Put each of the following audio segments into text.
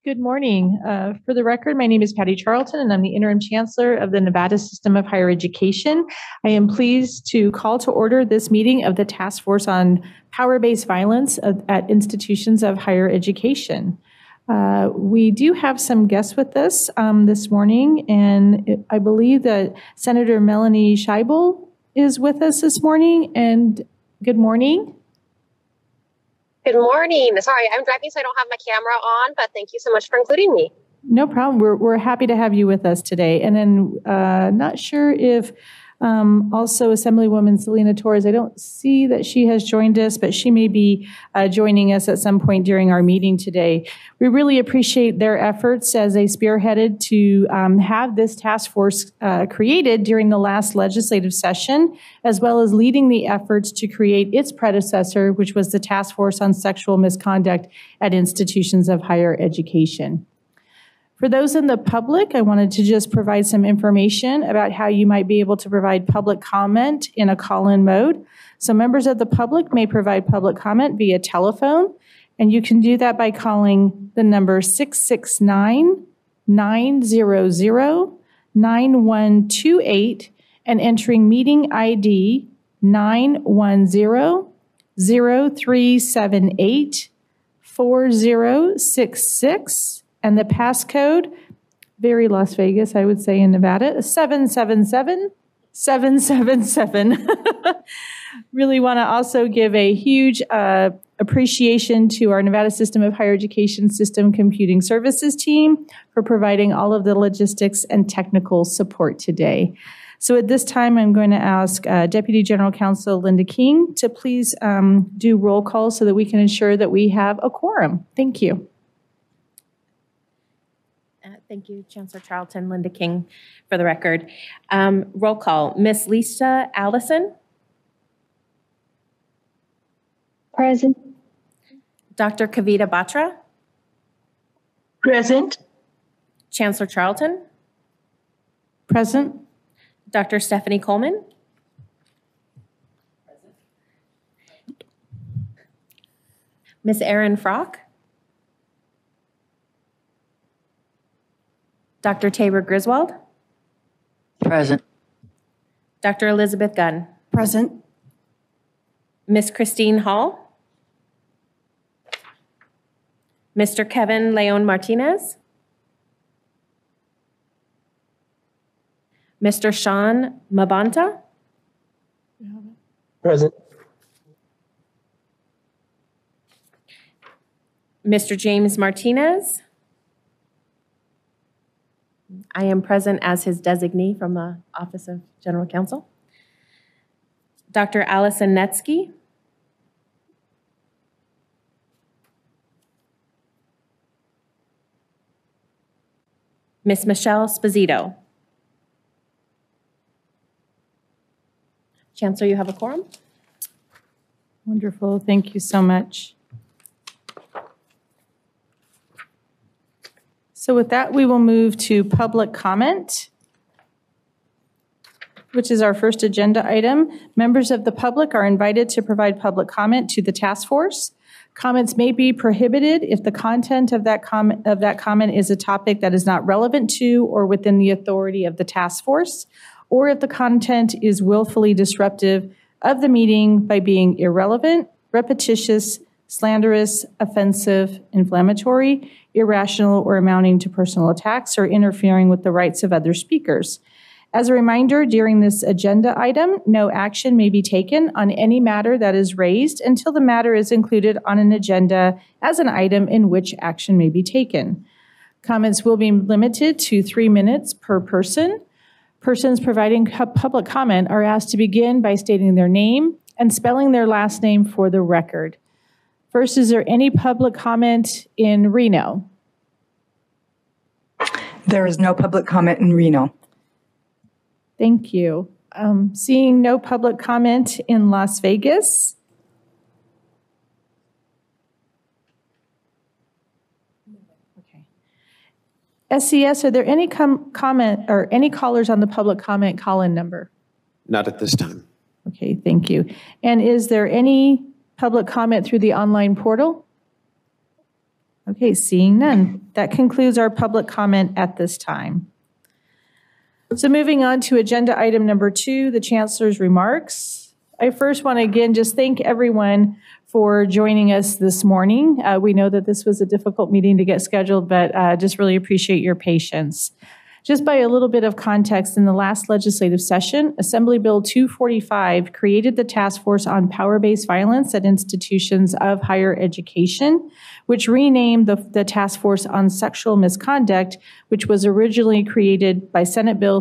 Good morning. For the record, my name is Patty Charlton, and I'm the Interim Chancellor of the Nevada System of Higher Education. I am pleased to call to order this meeting of the Task Force on Power-Based Violence at Institutions of Higher Education. We do have some guests with us this morning, and I believe that Senator Melanie Scheibel is with us this morning. And good morning. Good morning. Sorry, I'm driving, so I don't have my camera on, but thank you so much for including me. No problem. We're happy to have you with us today. And then not sure if also Assemblywoman Selena Torres, I don't see that she has joined us, but she may be joining us at some point during our meeting today. We really appreciate their efforts as they spearheaded to have this task force created during the last legislative session, as well as leading the efforts to create its predecessor, which was the Task Force on Sexual Misconduct at Institutions of Higher Education. For those in the public, I wanted to just provide some information about how you might be able to provide public comment in a call-in mode. So members of the public may provide public comment via telephone, and you can do that by calling the number 669-900-9128 and entering meeting ID 910-0378-4066. And the passcode, very Las Vegas, I would say in Nevada, 777777. Really want to also give a huge appreciation to our Nevada System of Higher Education System Computing Services team for providing all of the logistics and technical support today. So at this time, I'm going to ask Deputy General Counsel Linda King to please do roll call so that we can ensure that we have a quorum. Thank you. Thank you, Chancellor Charlton. Linda King for the record. Roll call. Ms. Lisa Allison. Present. Dr. Kavita Batra. Present. Chancellor Charlton. Present. Dr. Stephanie Coleman. Present. Ms. Erin Frock. Dr. Tabor Griswold. Present. Dr. Elizabeth Gunn. Present. Ms. Christine Hall. Mr. Kevin Leon Martinez. Mr. Sean Mabanta. Present. Mr. James Martinez. I am present as his designee from the Office of General Counsel. Dr. Allison Netsky. Ms. Michelle Sposito. Chancellor, you have a quorum? Wonderful. Thank you so much. So with that, we will move to public comment, which is our first agenda item. Members of the public are invited to provide public comment to the task force. Comments may be prohibited if the content of that comment is a topic that is not relevant to or within the authority of the task force, or if the content is willfully disruptive of the meeting by being irrelevant, repetitious, slanderous, offensive, inflammatory, irrational, or amounting to personal attacks, or interfering with the rights of other speakers. As a reminder, during this agenda item, no action may be taken on any matter that is raised until the matter is included on an agenda as an item in which action may be taken. Comments will be limited to 3 minutes per person. Persons providing public comment are asked to begin by stating their name and spelling their last name for the record. First, is there any public comment in Reno? There is no public comment in Reno. Thank you. Seeing no public comment in Las Vegas. Okay. SCS, are there any comment or any callers on the public comment call-in number? Not at this time. Okay, thank you. And is there any public comment through the online portal? Okay, seeing none. That concludes our public comment at this time. So moving on to agenda item number 2, the Chancellor's remarks. I first want to again just thank everyone for joining us this morning. We know that this was a difficult meeting to get scheduled, but just really appreciate your patience. Just by a little bit of context, in the last legislative session, Assembly Bill 245 created the Task Force on Power-Based Violence at Institutions of Higher Education, which renamed the Task Force on Sexual Misconduct, which was originally created by Senate Bill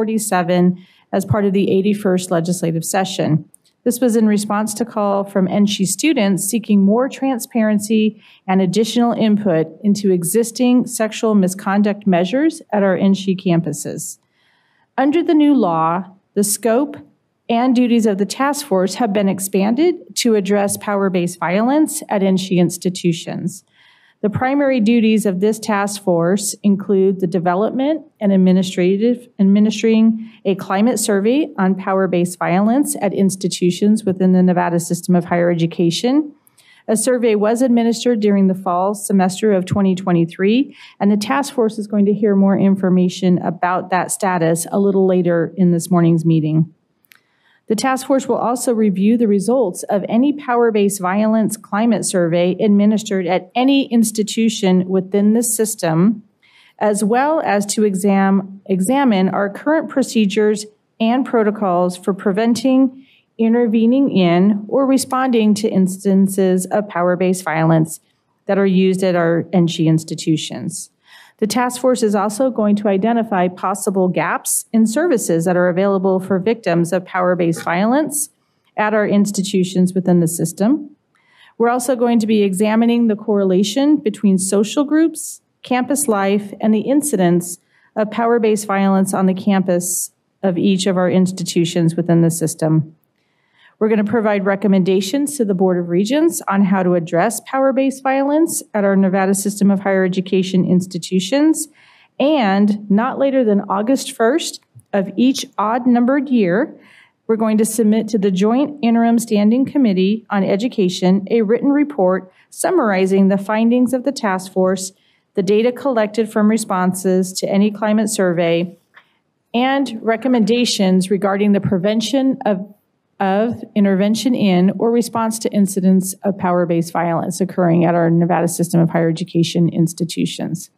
347 as part of the 81st legislative session. This was in response to call from NSHE students seeking more transparency and additional input into existing sexual misconduct measures at our NSHE campuses. Under the new law, the scope and duties of the task force have been expanded to address power-based violence at NSHE institutions. The primary duties of this task force include the development and administering a climate survey on power-based violence at institutions within the Nevada system of higher education. A survey was administered during the fall semester of 2023, and the task force is going to hear more information about that status a little later in this morning's meeting. The task force will also review the results of any power-based violence climate survey administered at any institution within the system, as well as to examine our current procedures and protocols for preventing, intervening in, or responding to instances of power-based violence that are used at our NSHE institutions. The task force is also going to identify possible gaps in services that are available for victims of power-based violence at our institutions within the system. We're also going to be examining the correlation between social groups, campus life, and the incidence of power-based violence on the campus of each of our institutions within the system. We're going to provide recommendations to the Board of Regents on how to address power-based violence at our Nevada system of higher education institutions. And not later than August 1st of each odd-numbered year, we're going to submit to the Joint Interim Standing Committee on Education a written report summarizing the findings of the task force, the data collected from responses to any climate survey, and recommendations regarding the prevention of intervention in or response to incidents of power-based violence occurring at our Nevada system of higher education institutions.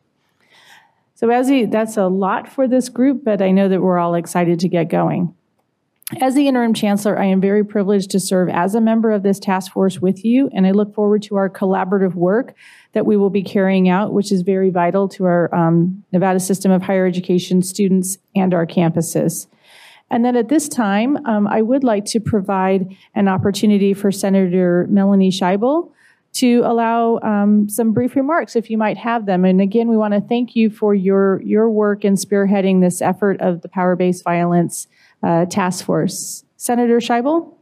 So that's a lot for this group, but I know that we're all excited to get going. As the interim chancellor, I am very privileged to serve as a member of this task force with you, and I look forward to our collaborative work that we will be carrying out, which is very vital to our Nevada system of higher education students and our campuses. And then at this time, I would like to provide an opportunity for Senator Melanie Scheibel to allow some brief remarks, if you might have them. And again, we want to thank you for your work in spearheading this effort of the Power-Based Violence Task Force. Senator Scheibel?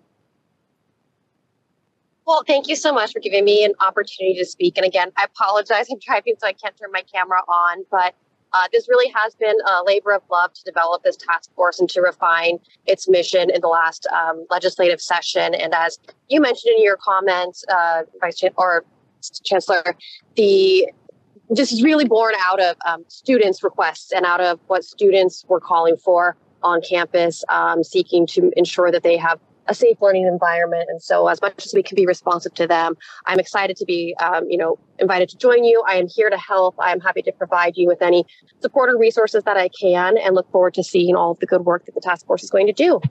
Well, thank you so much for giving me an opportunity to speak. And again, I apologize. I'm driving, so I can't turn my camera on, but this really has been a labor of love to develop this task force and to refine its mission in the last legislative session. And as you mentioned in your comments, Chancellor, this is really born out of students' requests and out of what students were calling for on campus, seeking to ensure that they have a safe learning environment. And so as much as we can be responsive to them, I'm excited to be, invited to join you. I am here to help. I am happy to provide you with any support or resources that I can, and look forward to seeing all of the good work that the task force is going to do.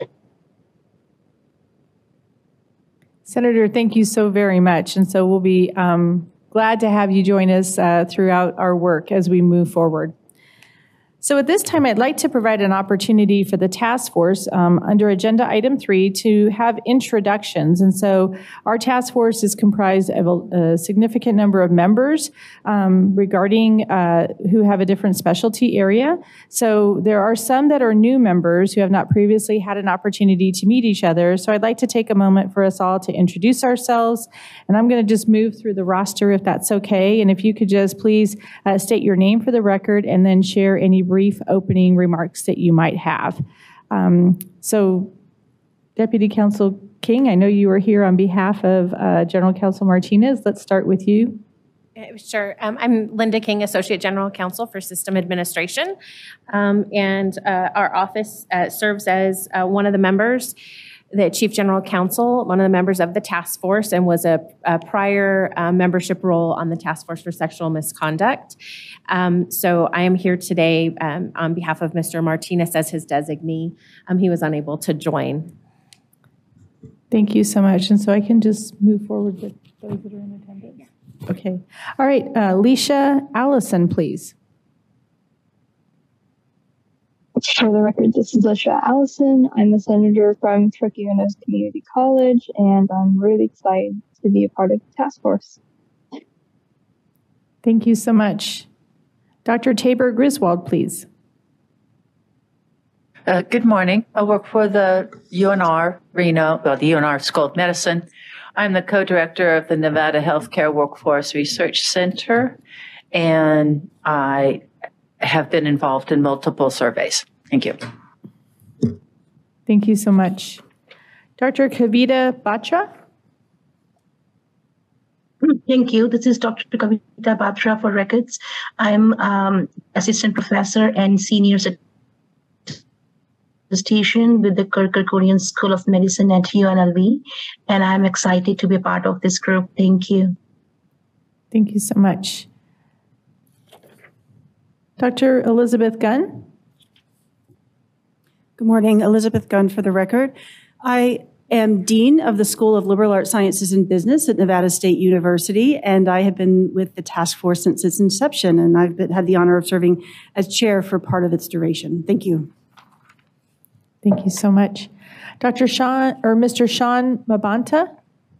Senator, thank you so very much. And so we'll be glad to have you join us throughout our work as we move forward. So at this time, I'd like to provide an opportunity for the task force under agenda item 3 to have introductions. And so our task force is comprised of a significant number of members regarding who have a different specialty area. So there are some that are new members who have not previously had an opportunity to meet each other. So I'd like to take a moment for us all to introduce ourselves. And I'm going to just move through the roster if that's okay. And if you could just please state your name for the record and then share any brief opening remarks that you might have. So Deputy Counsel King, I know you are here on behalf of General Counsel Martinez. Let's start with you. Sure. I'm Linda King, Associate General Counsel for System Administration. And our office serves as one of the members, the Chief General Counsel, one of the members of the task force, and was a prior membership role on the task force for sexual misconduct. So I am here today on behalf of Mr. Martinez as his designee. He was unable to join. Thank you so much. And so I can just move forward with those that are in attendance. Okay. All right. Leisha Allison, please. For the record, this is Leisha Allison. I'm a senator from Truckee-Unos Community College, and I'm really excited to be a part of the task force. Thank you so much. Dr. Tabor Griswold, please. Good morning. I work for the UNR Reno, the UNR School of Medicine. I'm the co-director of the Nevada Healthcare Workforce Research Center, and I have been involved in multiple surveys. Thank you. Thank you so much. Dr. Kavita Batra. Thank you. This is Dr. Kavita Batra for records. I'm assistant professor and senior statistician with the Kerkorian School of Medicine at UNLV, and I'm excited to be a part of this group. Thank you. Thank you so much. Dr. Elizabeth Gunn. Good morning, Elizabeth Gunn for the record. I am Dean of the School of Liberal Arts, Sciences, and Business at Nevada State University, and I have been with the task force since its inception, and I've had the honor of serving as chair for part of its duration. Thank you. Thank you so much. Mr. Sean Mabanta.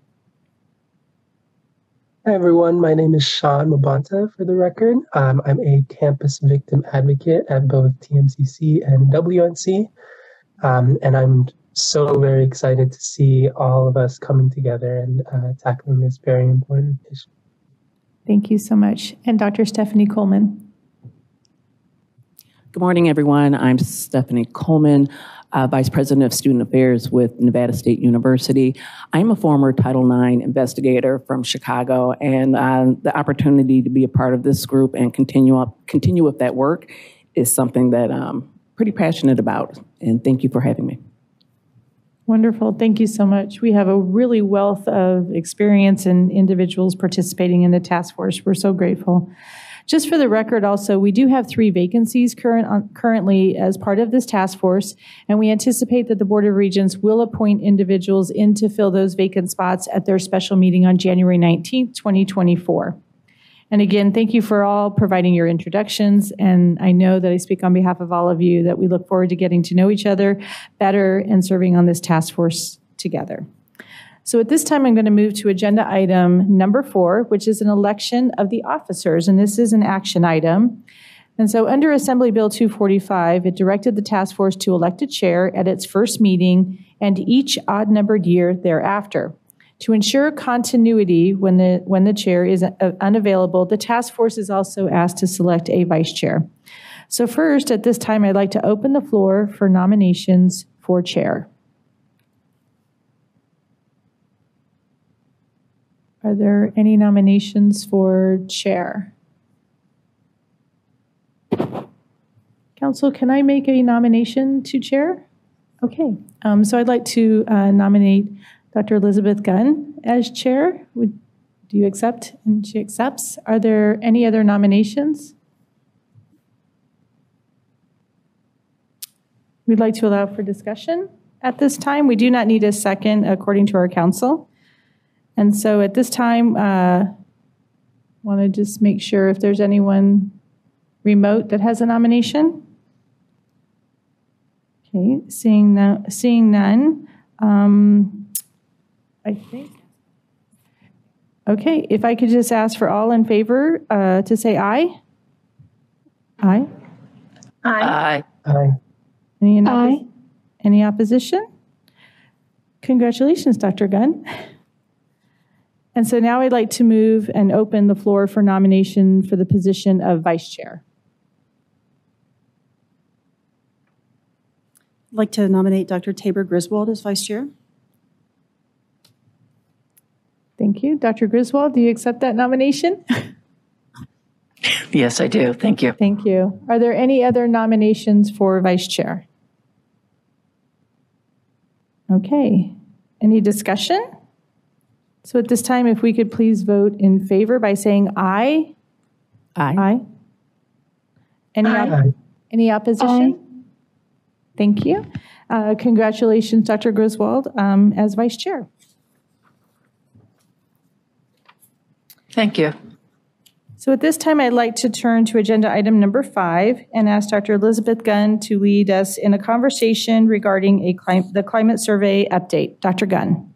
Hi, everyone. My name is Sean Mabanta, for the record. I'm a campus victim advocate at both TMCC and WNC. And I'm so very excited to see all of us coming together and tackling this very important issue. Thank you so much. And Dr. Stephanie Coleman. Good morning, everyone. I'm Stephanie Coleman, Vice President of Student Affairs with Nevada State University. I'm a former Title IX investigator from Chicago, and the opportunity to be a part of this group and continue with that work is something that I'm pretty passionate about, and thank you for having me. Wonderful. Thank you so much. We have a really wealth of experience and individuals participating in the task force. We're so grateful. Just for the record also, we do have 3 vacancies currently as part of this task force, and we anticipate that the Board of Regents will appoint individuals in to fill those vacant spots at their special meeting on January 19th, 2024. And again, thank you for all providing your introductions, and I know that I speak on behalf of all of you that we look forward to getting to know each other better and serving on this task force together. So at this time, I'm going to move to agenda item number 4, which is an election of the officers, and this is an action item. And so under Assembly Bill 245, it directed the task force to elect a chair at its first meeting and each odd-numbered year thereafter. To ensure continuity when the chair is unavailable, the task force is also asked to select a vice chair. So first, at this time, I'd like to open the floor for nominations for chair. Are there any nominations for chair? Council, can I make a nomination to chair? Okay, so I'd like to nominate Dr. Elizabeth Gunn as chair. Do you accept? And she accepts. Are there any other nominations? We'd like to allow for discussion at this time. We do not need a second according to our council. And so at this time, want to just make sure if there's anyone remote that has a nomination. Okay, seeing none, I think. Okay, if I could just ask for all in favor to say aye. Aye. Aye. Aye. Any opposition? Congratulations, Dr. Gunn. And so now I'd like to move and open the floor for nomination for the position of vice chair. I'd like to nominate Dr. Tabor Griswold as vice chair. Thank you. Dr. Griswold, do you accept that nomination? Yes, I do. Thank you. Thank you. Are there any other nominations for vice chair? Okay. Any discussion? So at this time, if we could please vote in favor by saying aye. Aye. Any opposition? Thank you. Congratulations, Dr. Griswold, as vice chair. Thank you. So at this time, I'd like to turn to agenda item number 5 and ask Dr. Elizabeth Gunn to lead us in a conversation regarding the climate survey update. Dr. Gunn.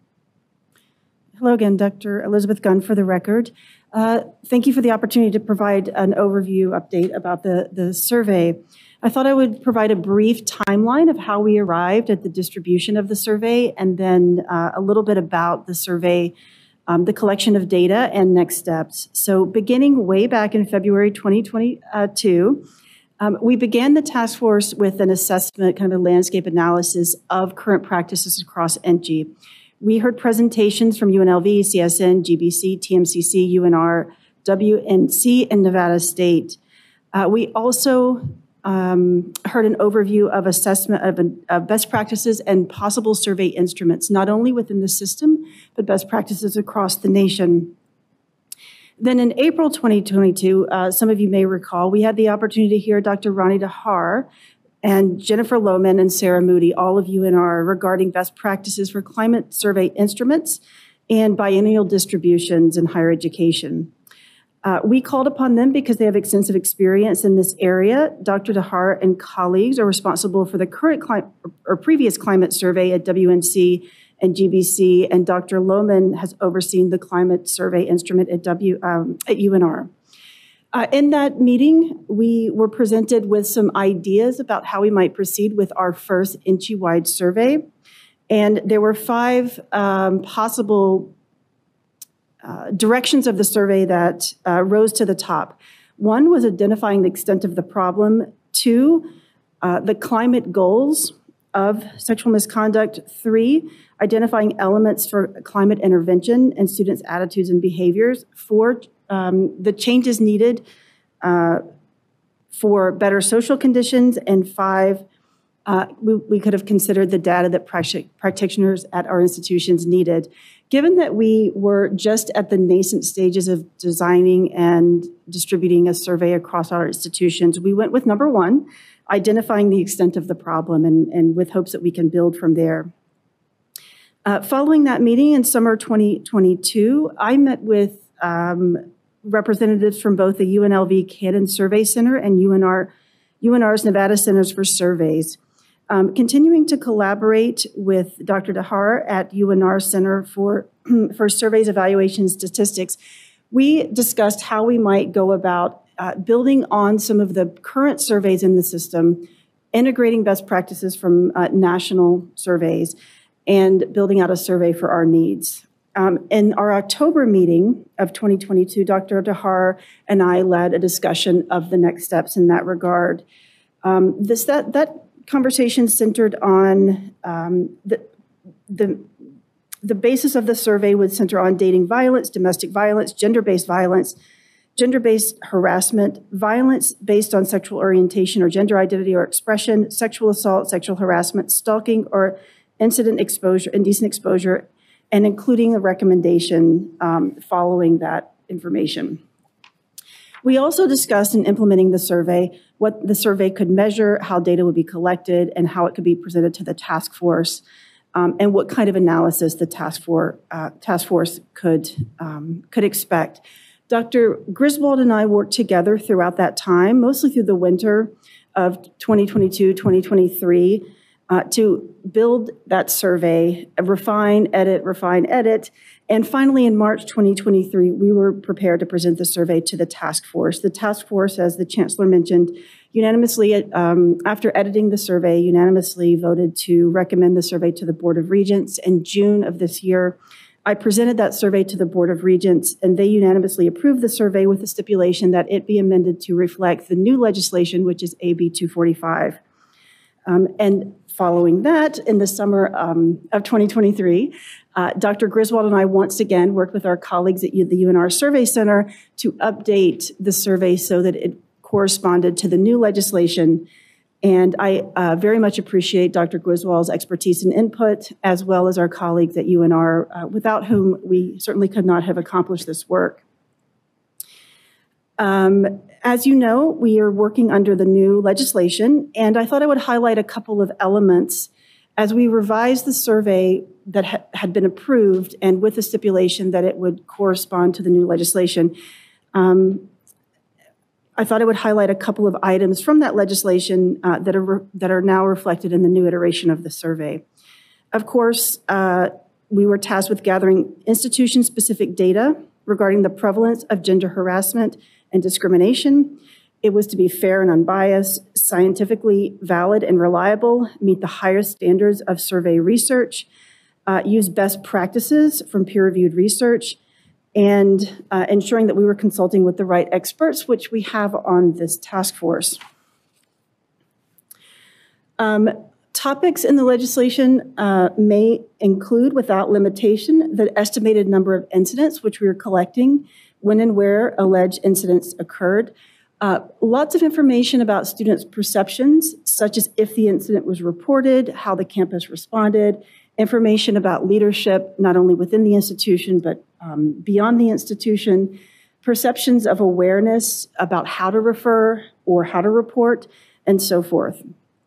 Hello again, Dr. Elizabeth Gunn for the record. Thank you for the opportunity to provide an overview update about the survey. I thought I would provide a brief timeline of how we arrived at the distribution of the survey, and then a little bit about the survey, the collection of data, and next steps. So beginning way back in February 2022, we began the task force with an assessment, kind of a landscape analysis of current practices across NG. We heard presentations from UNLV, CSN, GBC, TMCC, UNR, WNC, and Nevada State. We also heard an overview of assessment of best practices and possible survey instruments, not only within the system, but best practices across the nation. Then in April 2022, some of you may recall, we had the opportunity to hear Dr. Ronnie Dahar and Jennifer Lohman and Sarah Moody, all of UNR, regarding best practices for climate survey instruments and biennial distributions in higher education. We called upon them because they have extensive experience in this area. Dr. Dahar and colleagues are responsible for the current previous climate survey at WNC and GBC, and Dr. Lohman has overseen the climate survey instrument at UNR. In that meeting, we were presented with some ideas about how we might proceed with our first NG-wide survey. And there were 5 possible directions of the survey that rose to the top. 1 was identifying the extent of the problem. 2, the climate goals of sexual misconduct. 3, identifying elements for climate intervention and students' attitudes and behaviors. 4, the changes needed for better social conditions. And 5, we could have considered the data that practitioners at our institutions needed. Given that we were just at the nascent stages of designing and distributing a survey across our institutions, we went with number 1, identifying the extent of the problem, and with hopes that we can build from there. Following that meeting in summer 2022, I met with representatives from both the UNLV Cannon Survey Center and UNR's Nevada Centers for Surveys. Continuing to collaborate with Dr. Dahar at UNR Center for Surveys, Evaluation, and Statistics, we discussed how we might go about building on some of the current surveys in the system, integrating best practices from national surveys, and building out a survey for our needs. In our October meeting of 2022, Dr. Dahar and I led a discussion of the next steps in that regard. That conversation centered on the basis of the survey would center on dating violence, domestic violence, gender-based harassment, violence based on sexual orientation or gender identity or expression, sexual assault, sexual harassment, stalking, or indecent exposure, and including a recommendation following that information. We also discussed in implementing the survey what the survey could measure, how data would be collected, and how it could be presented to the task force, and what kind of analysis the task force could expect. Dr. Griswold and I worked together throughout that time, mostly through the winter of 2022, 2023, to build that survey, refine, edit. And finally, in March 2023, we were prepared to present the survey to the task force. The task force, as the Chancellor mentioned, unanimously, after editing the survey, unanimously voted to recommend the survey to the Board of Regents. In June of this year, I presented that survey to the Board of Regents, and they unanimously approved the survey with the stipulation that it be amended to reflect the new legislation, which is AB 245. And Following that, in the summer of 2023, Dr. Griswold and I once again worked with our colleagues at the UNR Survey Center to update the survey so that it corresponded to the new legislation. And I very much appreciate Dr. Griswold's expertise and input, as well as our colleagues at UNR, without whom we certainly could not have accomplished this work. As you know, we are working under the new legislation, and I thought I would highlight a couple of elements as we revised the survey that had been approved and with the stipulation that it would correspond to the new legislation. I thought I would highlight a couple of items from that legislation that are now reflected in the new iteration of the survey. Of course, we were tasked with gathering institution-specific data regarding the prevalence of gender harassment and discrimination. It was to be fair and unbiased, scientifically valid and reliable, meet the highest standards of survey research, use best practices from peer-reviewed research, and ensuring that we were consulting with the right experts, which we have on this task force. Topics in the legislation may include, without limitation, the estimated number of incidents which we are collecting, when and where alleged incidents occurred. Lots of information about students' perceptions, such as if the incident was reported, how the campus responded, information about leadership, not only within the institution, but beyond the institution, perceptions of awareness about how to refer or how to report, and so forth.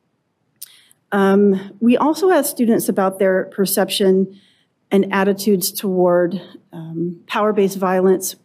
We also asked students about their perception and attitudes toward power-based violence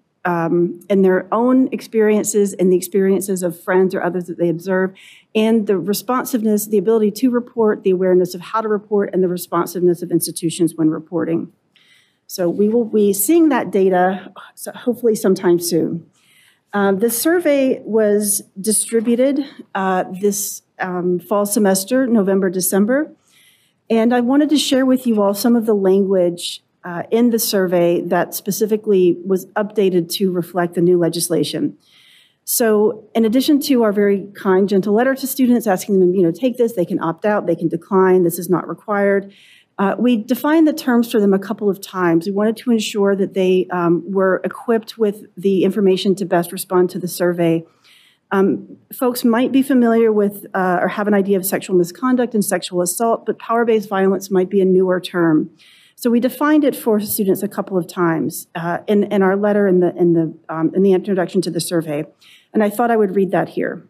and their own experiences and the experiences of friends or others that they observe, and the responsiveness, the ability to report, the awareness of how to report, and the responsiveness of institutions when reporting. So we will be seeing that data hopefully sometime soon. The survey was distributed this fall semester, November, December, and I wanted to share with you all some of the language in the survey that specifically was updated to reflect the new legislation. So in addition to our very kind, gentle letter to students asking them, take this, they can opt out, they can decline, this is not required. We defined the terms for them a couple of times. We wanted to ensure that they were equipped with the information to best respond to the survey. Folks might be familiar with or have an idea of sexual misconduct and sexual assault, but power-based violence might be a newer term. So we defined it for students a couple of times in our letter in the introduction to the survey, and I thought I would read that here.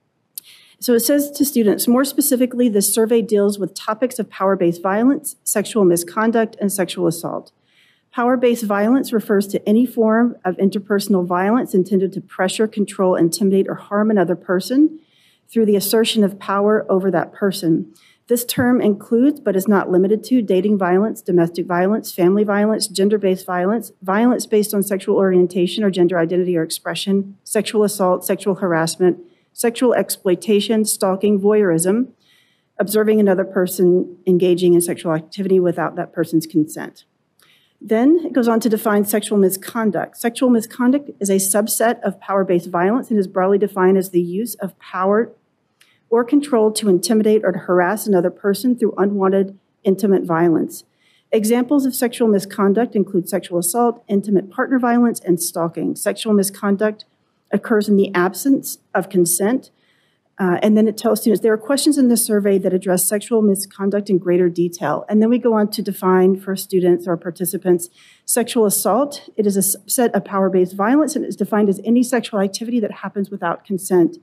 So it says to students, more specifically, this survey deals with topics of power-based violence, sexual misconduct, and sexual assault. Power-based violence refers to any form of interpersonal violence intended to pressure, control, intimidate, or harm another person through the assertion of power over that person. This term includes, but is not limited to, dating violence, domestic violence, family violence, gender-based violence, violence based on sexual orientation or gender identity or expression, sexual assault, sexual harassment, sexual exploitation, stalking, voyeurism, observing another person engaging in sexual activity without that person's consent. Then it goes on to define sexual misconduct. Sexual misconduct is a subset of power-based violence and is broadly defined as the use of power or control to intimidate or to harass another person through unwanted intimate violence. Examples of sexual misconduct include sexual assault, intimate partner violence, and stalking. Sexual misconduct occurs in the absence of consent. And then it tells students there are questions in the survey that address sexual misconduct in greater detail. And then we go on to define for students or participants sexual assault. It is a subset of power-based violence and is defined as any sexual activity that happens without consent.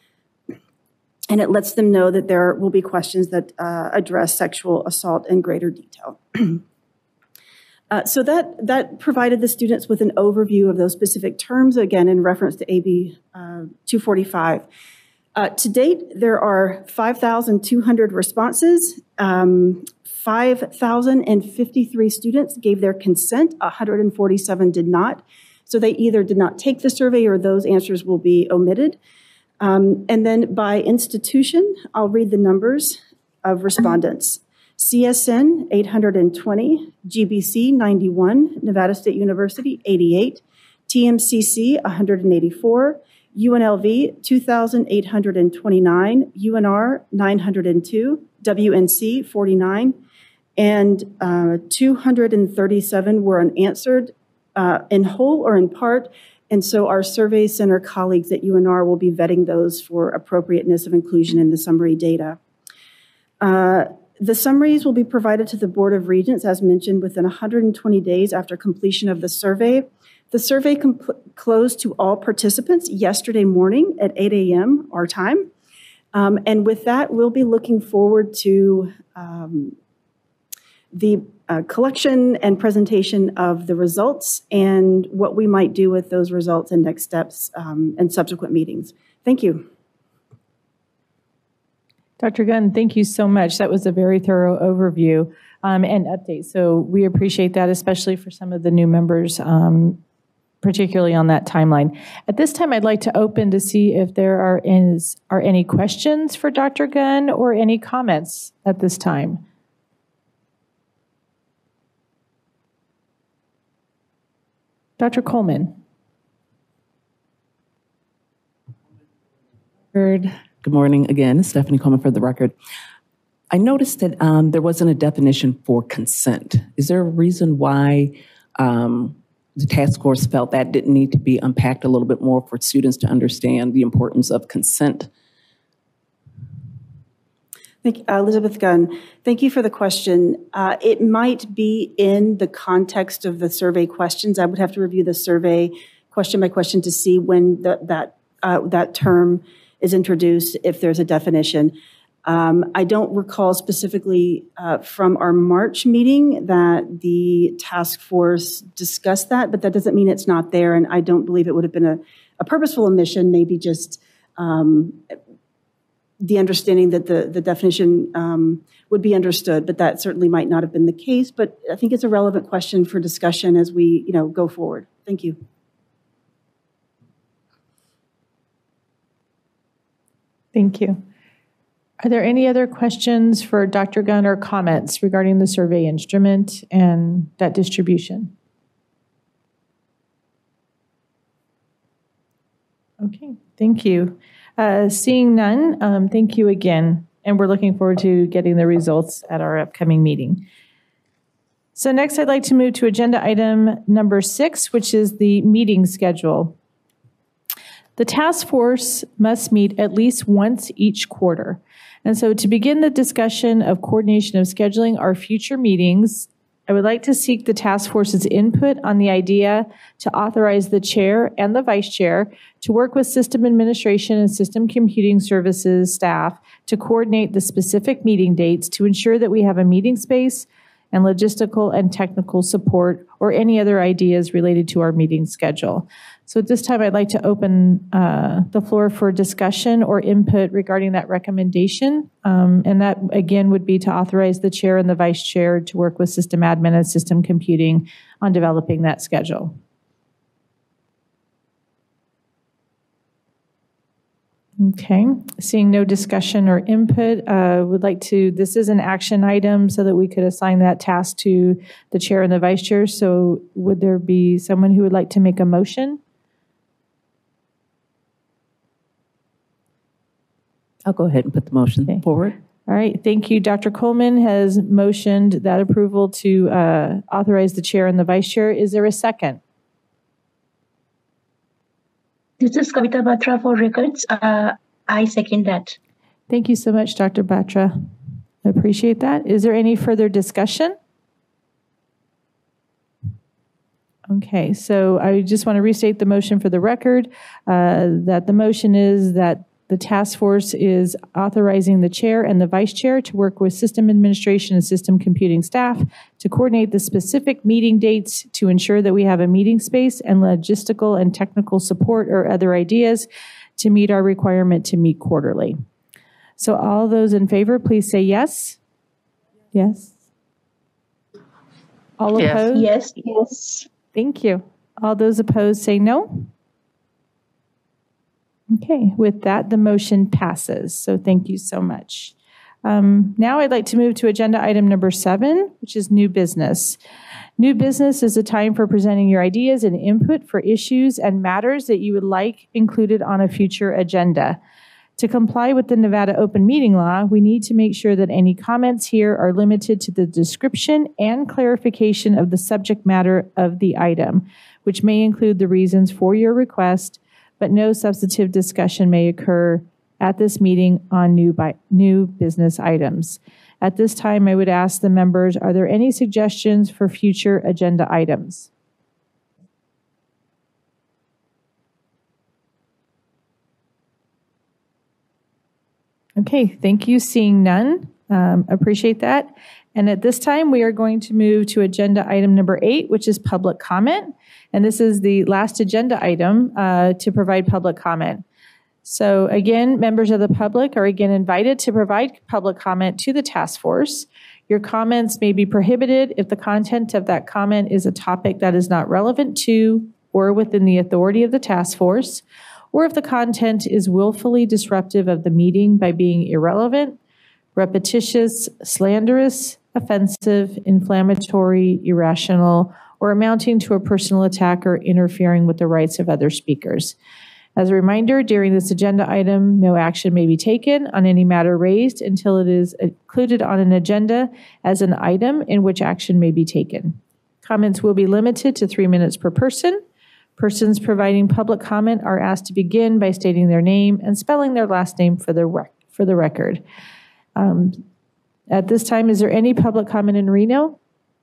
And it lets them know that there will be questions that address sexual assault in greater detail. So that provided the students with an overview of those specific terms, again, in reference to AB 245. To date, there are 5,200 responses. 5,053 students gave their consent. 147 did not. So they either did not take the survey or those answers will be omitted. And then by institution, I'll read the numbers of respondents. CSN, 820, GBC, 91, Nevada State University, 88, TMCC, 184, UNLV 2,829, UNR 902, WNC 49, and 237 were unanswered in whole or in part. And so our Survey Center colleagues at UNR will be vetting those for appropriateness of inclusion in the summary data. The summaries will be provided to the Board of Regents, as mentioned, within 120 days after completion of the survey. The survey closed to all participants yesterday morning at 8 a.m. our time. And with that, we'll be looking forward to the collection and presentation of the results and what we might do with those results and next steps and subsequent meetings. Thank you. Dr. Gunn, thank you so much. That was a very thorough overview and update. So we appreciate that, especially for some of the new members, particularly on that timeline. At this time, I'd like to open to see if there are any questions for Dr. Gunn or any comments at this time. Dr. Coleman. Good morning again. Stephanie Coleman for the record. I noticed that there wasn't a definition for consent. Is there a reason why the task force felt that didn't need to be unpacked a little bit more for students to understand the importance of consent? Elizabeth Gunn, thank you for the question. It might be in the context of the survey questions. I would have to review the survey question by question to see when that term is introduced, if there's a definition. I don't recall specifically from our March meeting that the task force discussed that, but that doesn't mean it's not there, and I don't believe it would have been a purposeful omission, maybe just the understanding that the definition would be understood, but that certainly might not have been the case. But I think it's a relevant question for discussion as we go forward. Thank you. Thank you. Are there any other questions for Dr. Gunn or comments regarding the survey instrument and that distribution? Okay, thank you. Seeing none, thank you again. And we're looking forward to getting the results at our upcoming meeting. So next I'd like to move to agenda item number 6, which is the meeting schedule. The task force must meet at least once each quarter. And so to begin the discussion of coordination of scheduling our future meetings, I would like to seek the task force's input on the idea to authorize the chair and the vice chair to work with system administration and system computing services staff to coordinate the specific meeting dates to ensure that we have a meeting space and logistical and technical support or any other ideas related to our meeting schedule. So at this time, I'd like to open the floor for discussion or input regarding that recommendation. And that, again, would be to authorize the chair and the vice chair to work with system admin and system computing on developing that schedule. Okay, seeing no discussion or input, would like to, this is an action item so that we could assign that task to the chair and the vice chair. So would there be someone who would like to make a motion? I'll go ahead and put the motion forward. All right, thank you. Dr. Coleman has motioned that approval to authorize the chair and the vice chair. Is there a second? This is Kavita Batra for records. I second that. Thank you so much, Dr. Batra. I appreciate that. Is there any further discussion? Okay, so I just want to restate the motion for the record, that the motion is that the task force is authorizing the chair and the vice chair to work with system administration and system computing staff to coordinate the specific meeting dates to ensure that we have a meeting space and logistical and technical support or other ideas to meet our requirement to meet quarterly. So all those in favor, please say yes. Yes. All opposed? Yes. Yes. Thank you. All those opposed say no. Okay, with that, the motion passes. So thank you so much. Now I'd like to move to agenda item number 7, which is new business. New business is a time for presenting your ideas and input for issues and matters that you would like included on a future agenda. To comply with the Nevada Open Meeting Law, we need to make sure that any comments here are limited to the description and clarification of the subject matter of the item, which may include the reasons for your request, but no substantive discussion may occur at this meeting on new business items. At this time, I would ask the members, are there any suggestions for future agenda items? Okay, thank you. Seeing none, appreciate that. And at this time, we are going to move to agenda item number 8, which is public comment. And this is the last agenda item to provide public comment. So again, members of the public are again invited to provide public comment to the task force. Your comments may be prohibited if the content of that comment is a topic that is not relevant to or within the authority of the task force, or if the content is willfully disruptive of the meeting by being irrelevant, repetitious, slanderous, offensive, inflammatory, irrational, or amounting to a personal attack or interfering with the rights of other speakers. As a reminder, during this agenda item, no action may be taken on any matter raised until it is included on an agenda as an item in which action may be taken. Comments will be limited to 3 minutes per person. Persons providing public comment are asked to begin by stating their name and spelling their last name for the record. At this time, is there any public comment in Reno?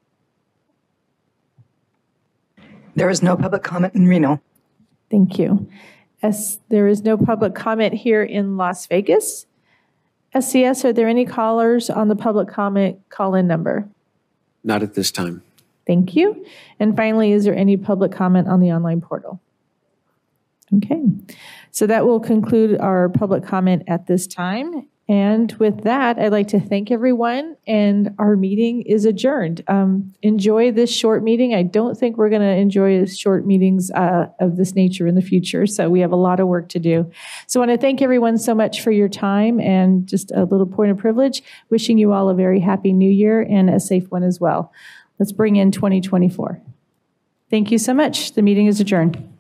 There is no public comment in Reno. Thank you. As there is no public comment here in Las Vegas, SCS, are there any callers on the public comment call-in number? Not at this time. Thank you. And finally, is there any public comment on the online portal? Okay. So that will conclude our public comment at this time. And with that, I'd like to thank everyone, and our meeting is adjourned. Enjoy this short meeting. I don't think we're going to enjoy short meetings of this nature in the future, so we have a lot of work to do. So I want to thank everyone so much for your time, and just a little point of privilege, wishing you all a very happy new year and a safe one as well. Let's bring in 2024. Thank you so much. The meeting is adjourned.